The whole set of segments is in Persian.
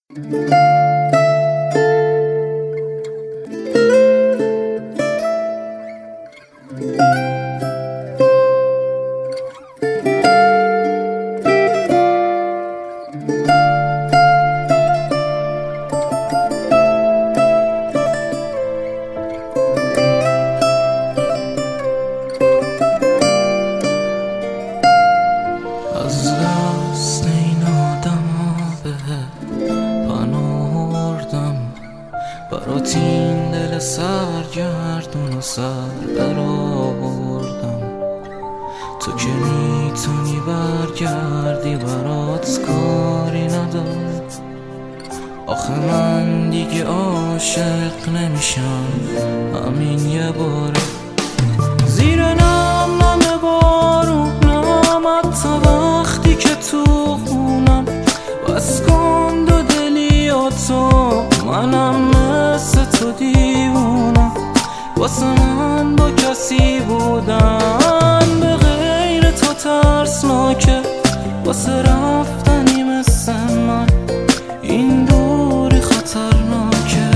از دست این آدم ها به پناه آوردم، برات این دل سرگردون و سر برآوردم. تو که میتونی برگردی برات کاری ندارم. آخه من دیگه عاشق نمیشم همین یه باره. زیر نم نم بارونم حتی وقتی که تو خونم، بس کن دو دلی و تو منم مثل تو دیوونم. واسه من با کسی بودن به غیر تو ترسناکه، واسه رفتنی مثل من این دوری خطرناکه.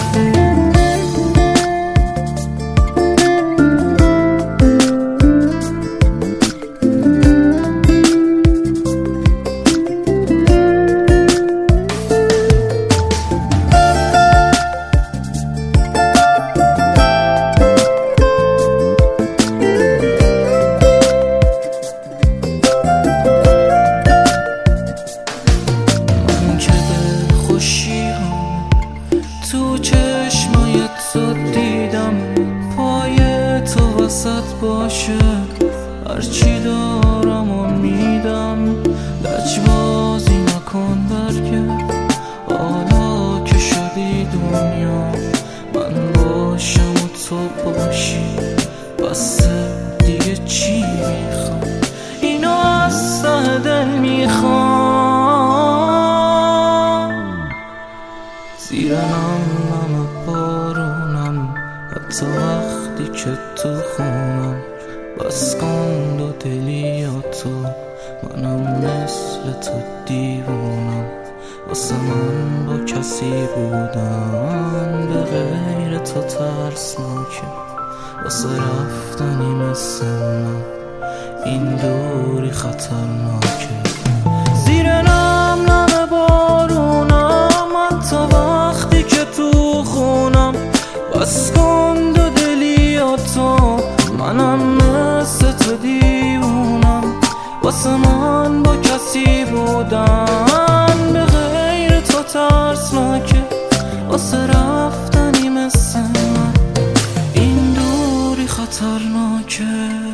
تو چشمای تو دیدم پای تو وسط باشه، هرچی دارم و میدم. لجبازی نکن برگرد، حالا که شدی دنیا من باشم و تو باشی، بس دیگه چی میخوام؟ اینو از ته دل میخوام. زیر نم بارونم حتی وقتی که تو خونم، بس کن دو دلی و تو منم مثل تو دیوونم. واسه من با کسی بودن به غیر تو ترسناکه، واسه رفتنی مثل من این دوری خطرناکه. زیر نم نم بارونم حتی وقتی که تو خونم، بس کن دو دلی و تو منم مثل تو دیوونم. واسه من با کسی بودن به غیر تو ترسناکه، واسه رفتنی مثل من این دوری خطرناکه.